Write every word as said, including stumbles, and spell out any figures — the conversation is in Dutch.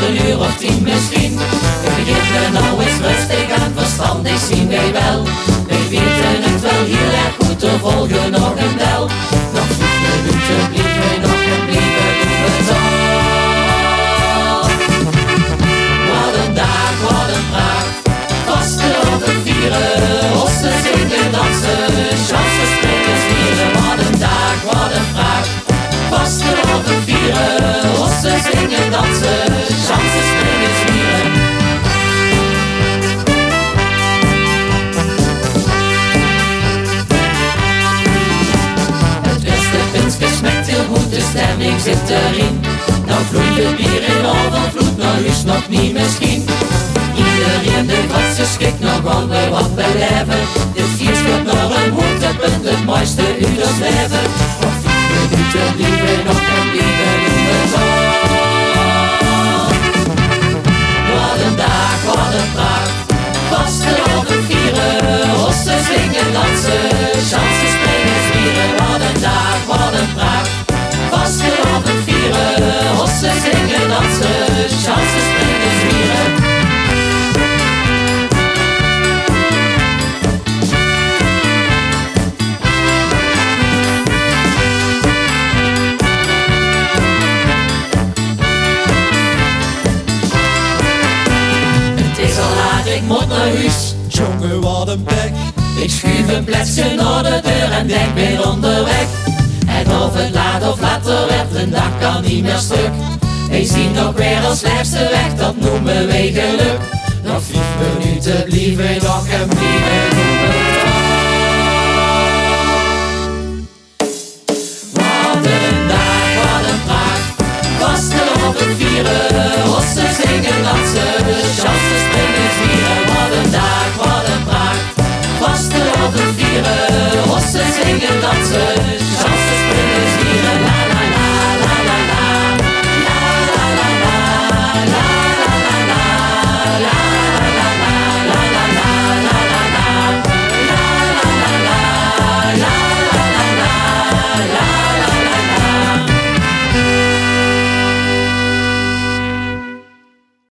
een uur of tien misschien. Het begint er nou eens rustig aan, verstandig zien wij wel. Wij weten het wel heel erg goed, er volgen nog een bel. Nog vijf minuten blijven nog en blijven doen we het al. Wat een dag, wat een pracht. Vasten op het vieren, hossen zingen, dansen, chansen springen, zwieren. Wat een dag, wat een pracht. Vasten op het vieren, hossen zingen, dansen, chansen springen, zwieren. Het beste pinske smaakt heel goed, de stemming zit erin. Nou vloeit het bier in overvloed, nou is nog niet misschien. Iedereen de gatse schik nog wel bij wat wij leven. Dit vier wordt nog een hoogtepunt, het mooiste uur des leven. Nog vijf minuten blijven nog en blijven doen we zo. Wat een dag, wat een pracht. Vasten op het vieren, hossen zingen, dansen, chansen springen, zwieren. Wat een dag, wat een pracht. Vasten op het vieren, hossen zingen, dansen, chansen springen, zwieren. Ik moet naar huis, Jongen, wat een bek. ik schuif een plekje naar de deur en denk weer onderweg. En of het laat of later werd, een dag kan niet meer stuk. Wij zien nog weer als slechtste weg, dat noemen wij geluk. Nog vijf minuten blijven nog en blijven doen we